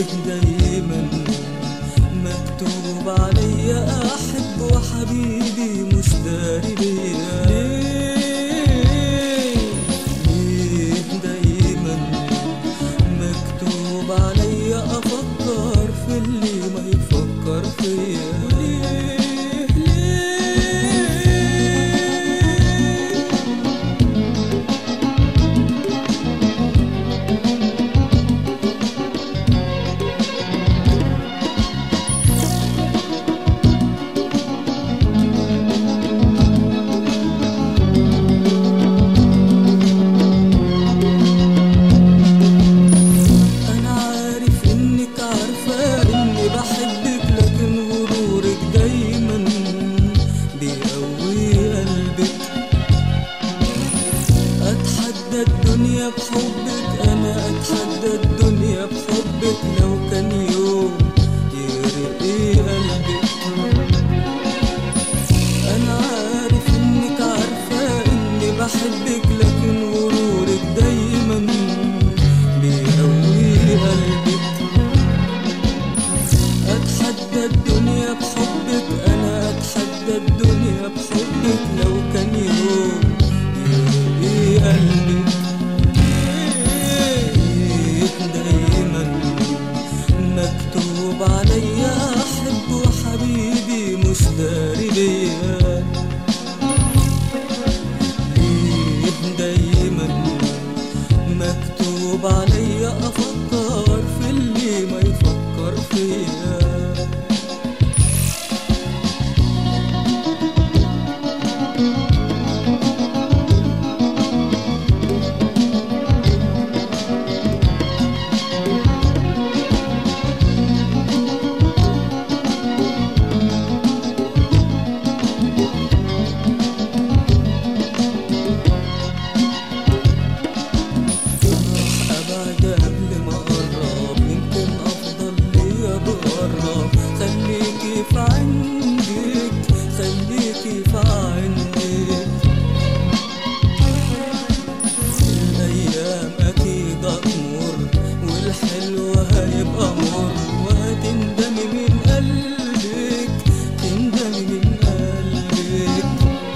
دايما مكتوب عليا احب وحبيبي مش داري بيا؟ ليه دايما مكتوب عليا افكر في اللي ما يفكر فيا؟ الدنيا بحبك، أنا أتحدى الدنيا بحبك، لو كان يوم يرقي قلبك. أنا عارف إنك عارفة إني بحبك، لكن غرورك دايما بيقوي قلبك. أتحدى الدنيا بحبك، أنا أتحدى الدنيا بحبك، لو كان يوم يرقي قلبك. مكتوب عليا احب وحبيبي مش داري بيا؟ ليه دايما مكتوب عليا افكر في اللي ما يفكر فيا؟ خليكي في عندك، خليكي في عندك. الأيام أكيد هتمر والحلو هيبقى مر، وهتندمي من قلبك، تندمي من قلبك.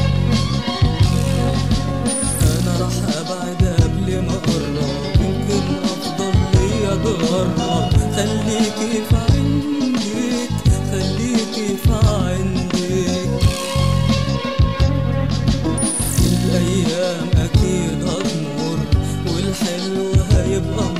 أنا راح أبعد قبل ما أقرب، يمكن أفضل ليا أتغرب. خليكي في عندك، خليكي في عندك. الأيام أكيد هتمر والحلو هيبقى